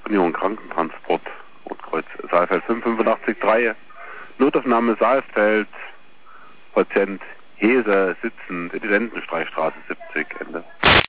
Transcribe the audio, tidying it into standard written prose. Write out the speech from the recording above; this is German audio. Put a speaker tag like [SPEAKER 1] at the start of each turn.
[SPEAKER 1] Union Krankentransport, Rotkreuz, Saalfeld 585-3, Notaufnahme Saalfeld, Patient Hese sitzend, Edilentenstreichstraße 70, Ende.